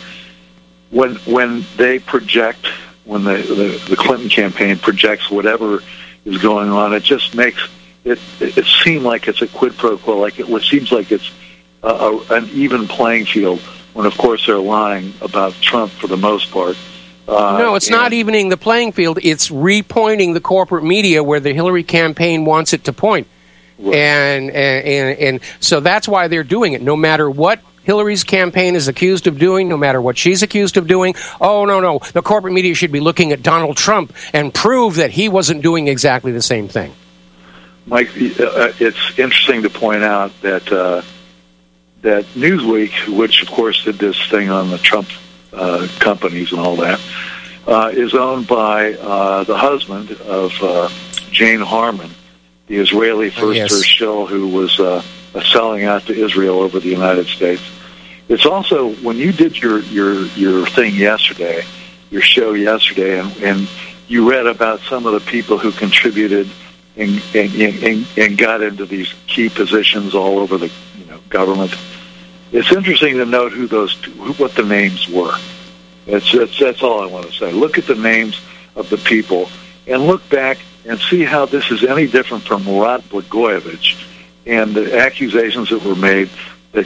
Speaker 16: when they project, when the Clinton campaign projects whatever is going on, it just makes it seem like it's a quid pro quo, like it seems like it's an even playing field, when, of course, they're lying about Trump for the most part.
Speaker 2: No, it's not evening the playing field. It's repointing the corporate media where the Hillary campaign wants it to point. Right. And so that's why they're doing it. No matter what Hillary's campaign is accused of doing, no matter what she's accused of doing, oh, no, the corporate media should be looking at Donald Trump and prove that he wasn't doing exactly the same thing.
Speaker 16: Mike, it's interesting to point out that that Newsweek, which, of course, did this thing on the Trump companies and all that, is owned by the husband of Jane Harman, the Israeli first shill who was selling out to Israel over the United States. It's also, when you did your thing yesterday, your show yesterday, and you read about some of the people who contributed and got into these key positions all over the government. It's interesting to note what the names were. That's all I want to say. Look at the names of the people and look back and see how this is any different from Rod Blagojevich and the accusations that were made that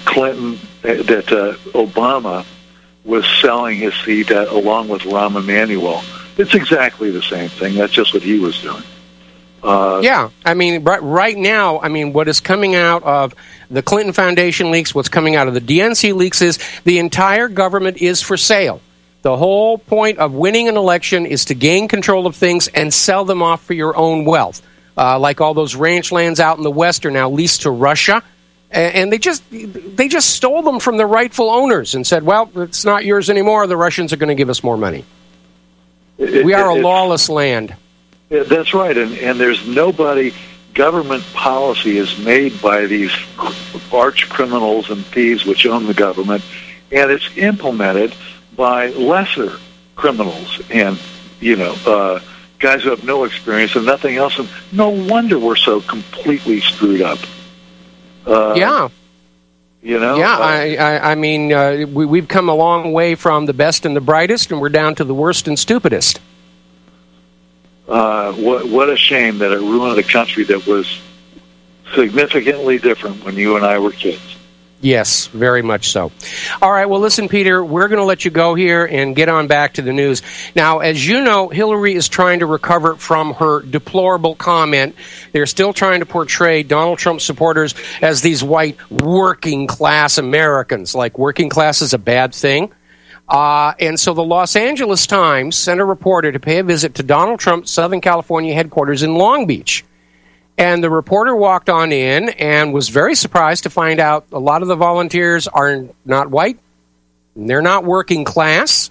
Speaker 16: Obama was selling his seat along with Rahm Emanuel. It's exactly the same thing. That's just what he was doing.
Speaker 2: Yeah, I mean, right now, I mean, what is coming out of the Clinton Foundation leaks, what's coming out of the DNC leaks is the entire government is for sale. The whole point of winning an election is to gain control of things and sell them off for your own wealth. Like all those ranch lands out in the West are now leased to Russia. And they just stole them from the rightful owners and said, well, it's not yours anymore. The Russians are going to give us more money. We are a lawless land.
Speaker 16: That's right. And there's nobody, government policy is made by these arch criminals and thieves which own the government, and it's implemented by lesser criminals and, guys who have no experience and nothing else. And no wonder we're so completely screwed up.
Speaker 2: Yeah. I mean, we've come a long way from the best and the brightest, and we're down to the worst and stupidest.
Speaker 16: What a shame that it ruined a country that was significantly different when you and I were kids.
Speaker 2: Yes, very much so. All right, well, listen, Peter, we're going to let you go here and get on back to the news. Now, as you know, Hillary is trying to recover from her deplorable comment. They're still trying to portray Donald Trump supporters as these white working-class Americans, like working class is a bad thing. And so the Los Angeles Times sent a reporter to pay a visit to Donald Trump's Southern California headquarters in Long Beach. And the reporter walked on in and was very surprised to find out a lot of the volunteers are not white. They're not working class.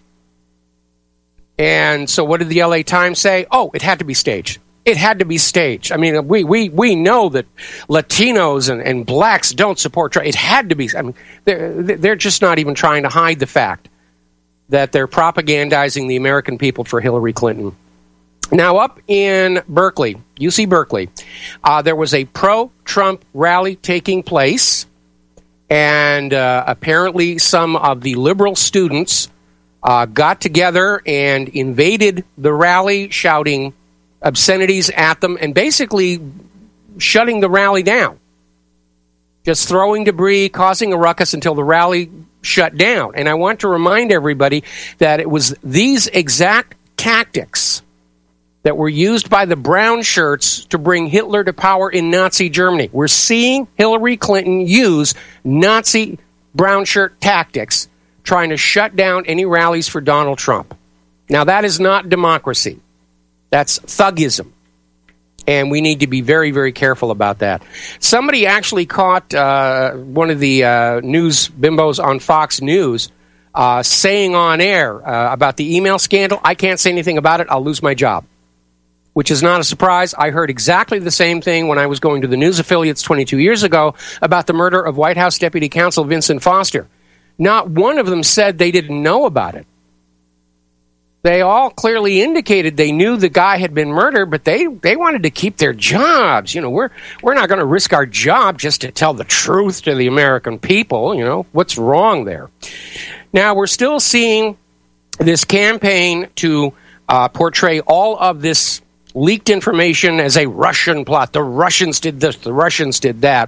Speaker 2: And so what did the LA Times say? Oh, it had to be staged. It had to be staged. I mean, we know that Latinos and blacks don't support Trump. It had to be. I mean, they're just not even trying to hide the fact that they're propagandizing the American people for Hillary Clinton. Now, up in Berkeley, UC Berkeley, there was a pro-Trump rally taking place, and apparently some of the liberal students got together and invaded the rally, shouting obscenities at them and basically shutting the rally down, just throwing debris, causing a ruckus until the rally shut down. And I want to remind everybody that it was these exact tactics that were used by the brown shirts to bring Hitler to power in Nazi Germany. We're seeing Hillary Clinton use Nazi brown shirt tactics trying to shut down any rallies for Donald Trump. Now, that is not democracy. That's thuggism. And we need to be very, very careful about that. Somebody actually caught one of the news bimbos on Fox News saying on air about the email scandal, I can't say anything about it, I'll lose my job. Which is not a surprise. I heard exactly the same thing when I was going to the news affiliates 22 years ago about the murder of White House Deputy Counsel Vincent Foster. Not one of them said they didn't know about it. They all clearly indicated they knew the guy had been murdered, but they wanted to keep their jobs. You know, we're not going to risk our job just to tell the truth to the American people. You know, what's wrong there? Now, we're still seeing this campaign to portray all of this leaked information as a Russian plot. The Russians did this, the Russians did that.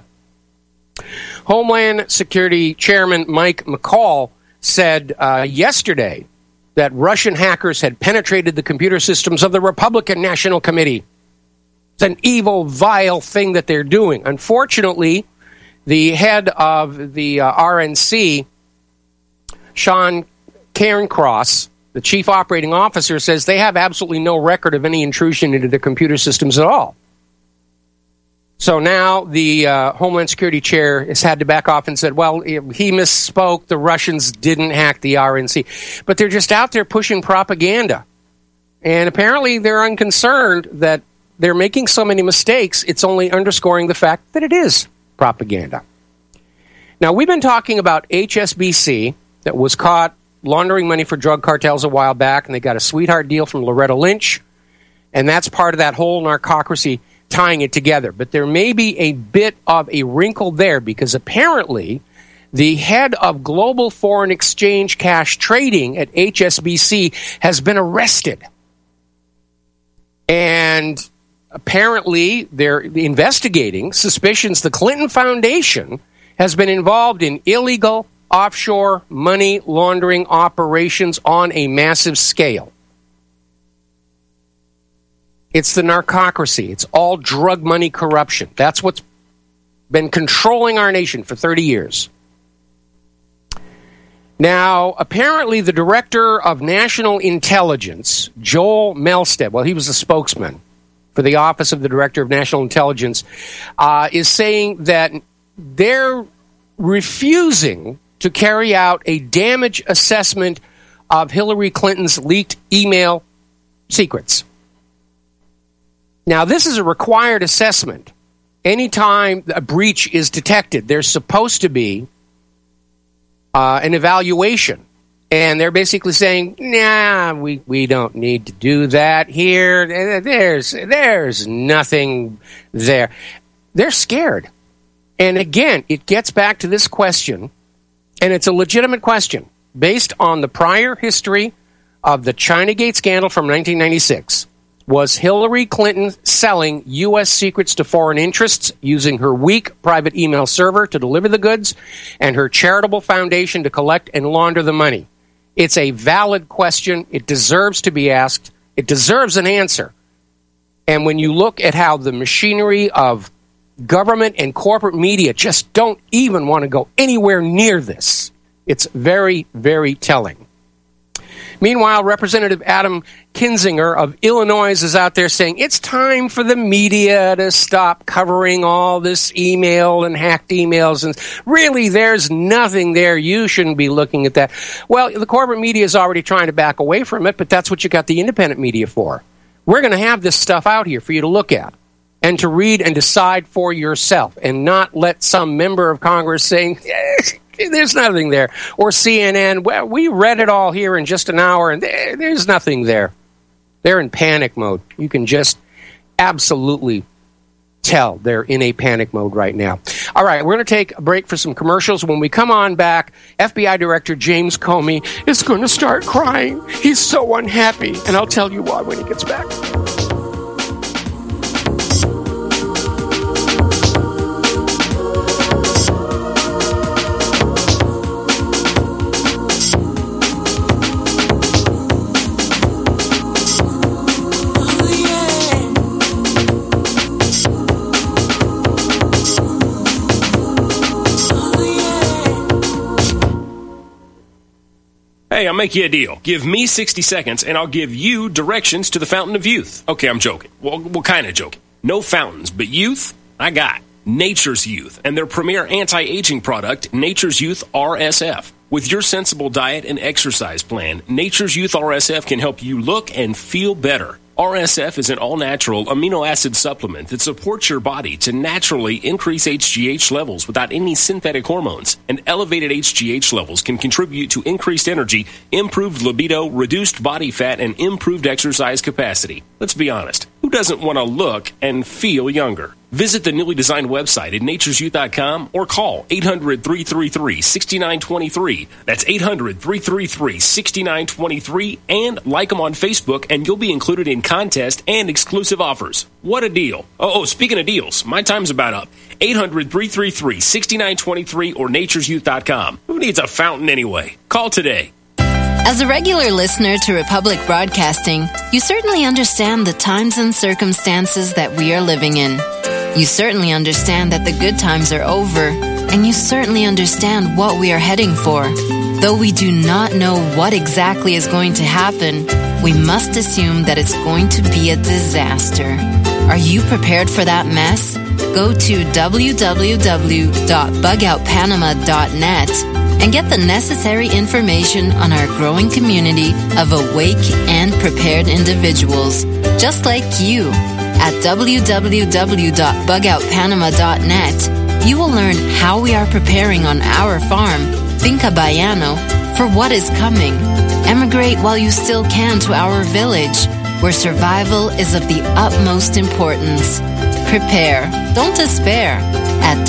Speaker 2: Homeland Security Chairman Mike McCall said yesterday that Russian hackers had penetrated the computer systems of the Republican National Committee. It's an evil, vile thing that they're doing. Unfortunately, the head of the RNC, Sean Cairncross, the chief operating officer, says they have absolutely no record of any intrusion into the computer systems at all. So now the Homeland Security chair has had to back off and said, well, he misspoke. The Russians didn't hack the RNC. But they're just out there pushing propaganda. And apparently they're unconcerned that they're making so many mistakes. It's only underscoring the fact that it is propaganda. Now, we've been talking about HSBC that was caught laundering money for drug cartels a while back, and they got a sweetheart deal from Loretta Lynch. And that's part of that whole narcocracy tying it together. But there may be a bit of a wrinkle there because apparently the head of global foreign exchange cash trading at HSBC has been arrested. And apparently they're investigating suspicions the Clinton Foundation has been involved in illegal offshore money laundering operations on a massive scale. It's the narcocracy. It's all drug money corruption. That's what's been controlling our nation for 30 years. Now, apparently the director of national intelligence, Joel Malmstead, well, he was a spokesman for the Office of the Director of National Intelligence, is saying that they're refusing to carry out a damage assessment of Hillary Clinton's leaked email secrets. Now, this is a required assessment. Anytime a breach is detected, there's supposed to be an evaluation. And they're basically saying, nah, we don't need to do that here. There's nothing there. They're scared. And again, it gets back to this question, and it's a legitimate question, based on the prior history of the Chinagate scandal from 1996. Was Hillary Clinton selling U.S. secrets to foreign interests using her weak private email server to deliver the goods and her charitable foundation to collect and launder the money? It's a valid question. It deserves to be asked. It deserves an answer. And when you look at how the machinery of government and corporate media just don't even want to go anywhere near this, it's very, very telling. Meanwhile, Representative Adam Kinzinger of Illinois is out there saying it's time for the media to stop covering all this email and hacked emails. And really, there's nothing there. You shouldn't be looking at that. Well, the corporate media is already trying to back away from it, but that's what you got the independent media for. We're going to have this stuff out here for you to look at and to read and decide for yourself and not let some member of Congress saying, there's nothing there. Or CNN, well, we read it all here in just an hour, and there's nothing there. They're in panic mode. You can just absolutely tell they're in a panic mode right now. All right, we're going to take a break for some commercials. When we come on back, FBI Director James Comey is going to start crying. He's so unhappy, and I'll tell you why when he gets back.
Speaker 17: Hey, I'll make you a deal. Give me 60 seconds, and I'll give you directions to the Fountain of Youth. Okay, I'm joking. Well, kind of joking. No fountains, but youth, I got. Nature's Youth, and their premier anti-aging product, Nature's Youth RSF. With your sensible diet and exercise plan, Nature's Youth RSF can help you look and feel better. RSF is an all-natural amino acid supplement that supports your body to naturally increase HGH levels without any synthetic hormones. And elevated HGH levels can contribute to increased energy, improved libido, reduced body fat, and improved exercise capacity. Let's be honest, who doesn't want to look and feel younger? Visit the newly designed website at naturesyouth.com or call 800-333-6923. That's 800-333-6923, and like them on Facebook, and you'll be included in contest and exclusive offers. What a deal. Oh, speaking of deals, my time's about up. 800-333-6923 or naturesyouth.com. Who needs a fountain anyway? Call today.
Speaker 18: As a regular listener to Republic Broadcasting, you certainly understand the times and circumstances that we are living in. You certainly understand that the good times are over, and you certainly understand what we are heading for. Though we do not know what exactly is going to happen, we must assume that it's going to be a disaster. Are you prepared for that mess? Go to www.bugoutpanama.net and get the necessary information on our growing community of awake and prepared individuals, just like you. At www.bugoutpanama.net, you will learn how we are preparing on our farm, Finca Bayano, for what is coming. Emigrate while you still can to our village, where survival is of the utmost importance. Prepare, don't despair, at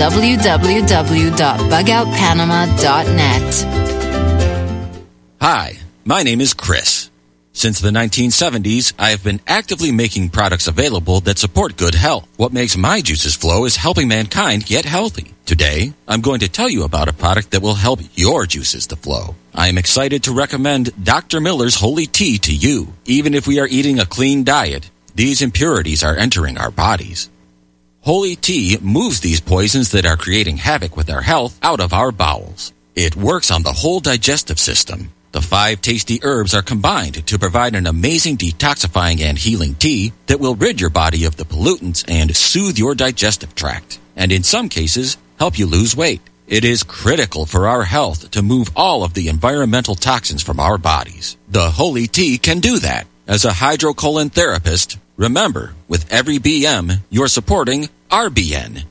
Speaker 18: www.bugoutpanama.net.
Speaker 19: Hi, my name is Chris. Since the 1970s, I have been actively making products available that support good health. What makes my juices flow is helping mankind get healthy. Today, I'm going to tell you about a product that will help your juices to flow. I am excited to recommend Dr. Miller's Holy Tea to you. Even if we are eating a clean diet, these impurities are entering our bodies. Holy Tea moves these poisons that are creating havoc with our health out of our bowels. It works on the whole digestive system. The 5 tasty herbs are combined to provide an amazing detoxifying and healing tea that will rid your body of the pollutants and soothe your digestive tract, and in some cases, help you lose weight. It is critical for our health to move all of the environmental toxins from our bodies. The Holy Tea can do that. As a hydrocolon therapist, remember, with every BM, you're supporting RBN.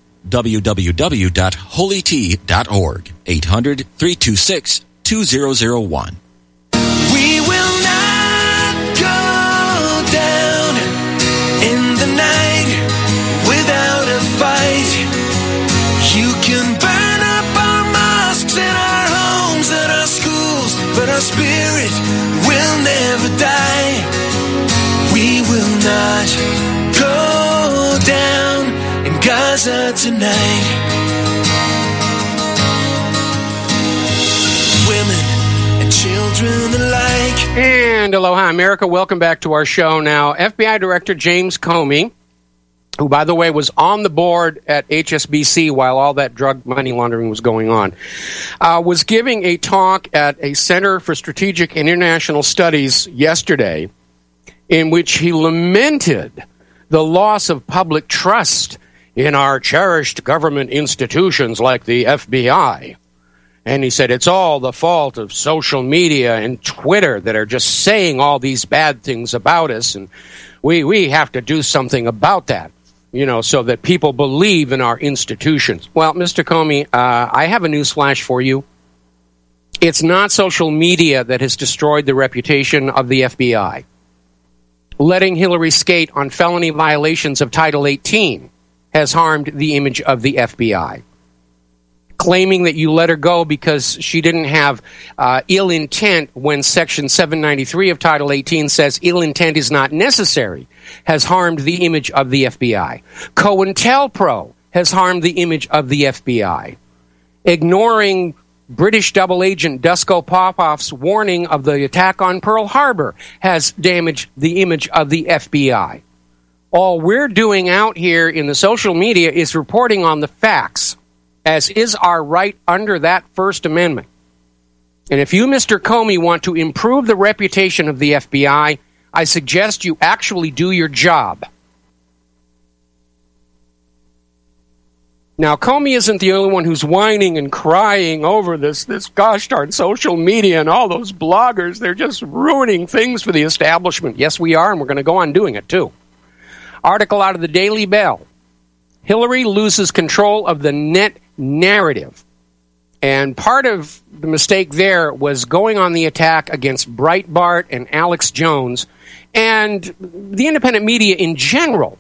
Speaker 19: www.holytea.org. 800-326-2001.
Speaker 9: We will not go down in the night without a fight. You can burn up our mosques and our homes and our schools, but our spirit will never die. We will not Gaza tonight. Women and children alike.
Speaker 2: And aloha, America. Welcome back to our show. Now, FBI Director James Comey, who, by the way, was on the board at HSBC while all that drug money laundering was going on, was giving a talk at a Center for Strategic and International Studies yesterday, in which he lamented the loss of public trust in our cherished government institutions like the FBI. And he said it's all the fault of social media and Twitter that are just saying all these bad things about us, and we have to do something about that, you know, so that people believe in our institutions. Well, Mr. Comey, I have a news flash for you. It's not social media that has destroyed the reputation of the FBI. Letting Hillary skate on felony violations of Title 18 has harmed the image of the FBI. Claiming that you let her go because she didn't have ill intent when Section 793 of Title 18 says ill intent is not necessary has harmed the image of the FBI. COINTELPRO has harmed the image of the FBI. Ignoring British double agent Dusko Popoff's warning of the attack on Pearl Harbor has damaged the image of the FBI. All we're doing out here in the social media is reporting on the facts, as is our right under that First Amendment. And if you, Mr. Comey, want to improve the reputation of the FBI, I suggest you actually do your job. Now, Comey isn't the only one who's whining and crying over this gosh darn social media and all those bloggers. They're just ruining things for the establishment. Yes, we are, and we're going to go on doing it, too. Article out of the Daily Bell. Hillary loses control of the net narrative. And part of the mistake there was going on the attack against Breitbart and Alex Jones and the independent media in general.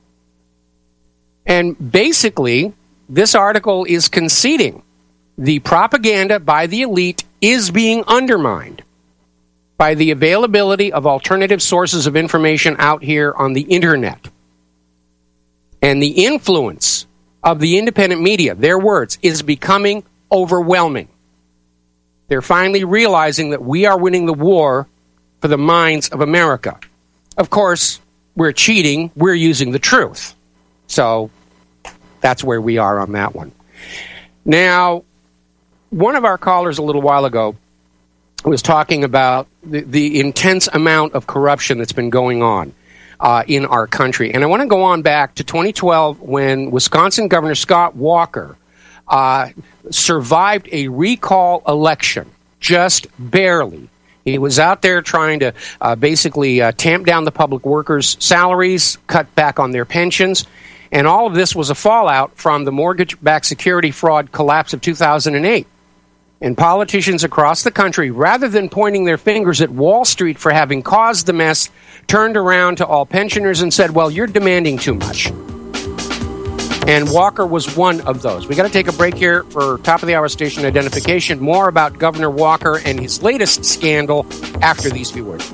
Speaker 2: And basically, this article is conceding the propaganda by the elite is being undermined by the availability of alternative sources of information out here on the internet. And the influence of the independent media, their words, is becoming overwhelming. They're finally realizing that we are winning the war for the minds of America. Of course, we're cheating. We're using the truth. So that's where we are on that one. Now, one of our callers a little while ago was talking about the intense amount of corruption that's been going on in our country. And I want to go on back to 2012 when Wisconsin Governor Scott Walker survived a recall election, just barely. He was out there trying to basically tamp down the public workers' salaries, cut back on their pensions. And all of this was a fallout from the mortgage-backed security fraud collapse of 2008. And politicians across the country, rather than pointing their fingers at Wall Street for having caused the mess, turned around to all pensioners and said, well, you're demanding too much. And Walker was one of those. We got to take a break here for top of the hour station identification. More about Governor Walker and his latest scandal after these few words.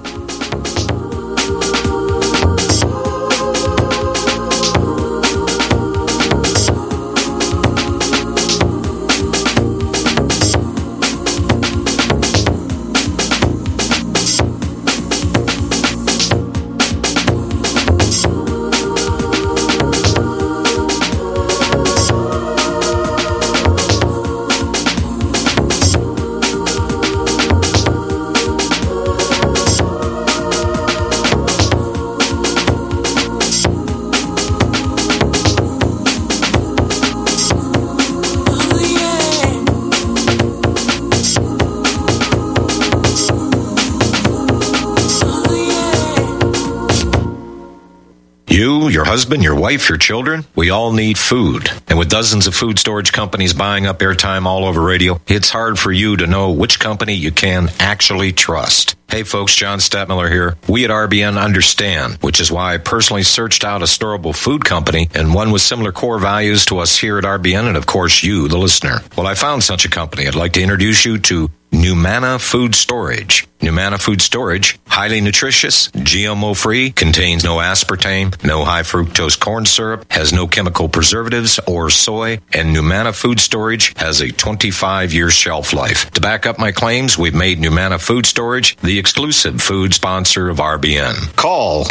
Speaker 4: You, your husband, your wife, your children, we all need food. And with dozens of food storage companies buying up airtime all over radio, it's hard for you to know which company you can actually trust. Hey folks, John Stadtmiller here. We at RBN understand, which is why I personally searched out a storable food company and one with similar core values to us here at RBN and of course you, the listener. Well, I found such a company. I'd like to introduce you to Numana Food Storage. Numana Food Storage, highly nutritious, GMO-free, contains no aspartame, no high-fructose corn syrup, has no chemical preservatives or soy, and Numana Food Storage has a 25-year shelf life. To back up my claims, we've made Numana Food Storage the exclusive food sponsor of RBN. Call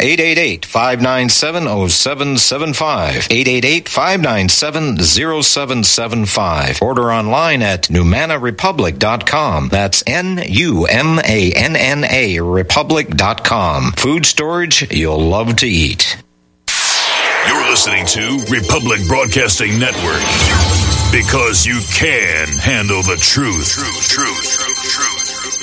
Speaker 4: 888-597-0775, 888-597-0775. Order online at NumanaRepublic.com. That's NUMANA Republic.com. Food storage you'll love to eat.
Speaker 20: You're listening to Republic Broadcasting Network. Because you can handle the truth.